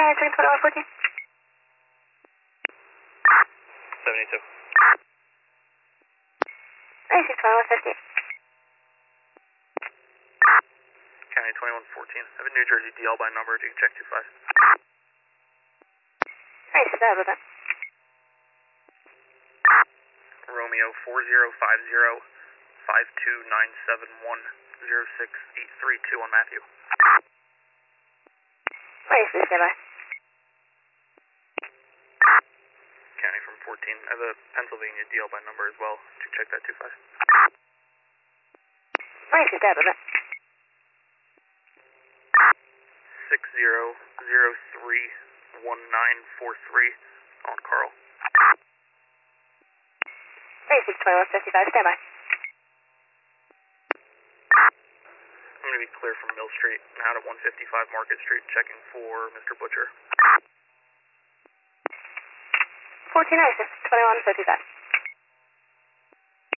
County 2114. 72. AC 2115. County 2114. I have a New Jersey DL by number. You can check 25. AC that. Romeo 4050 52971 06832 on Matthew. AC standby. County from 14. I have a Pennsylvania DL by number as well. You can check that 25. AC that. 60031943 on Carl. AC 2155, standby. I'm going to be clear from Mill Street and out at 155 Market Street, checking for Mr. Butcher. 14 AC 2155.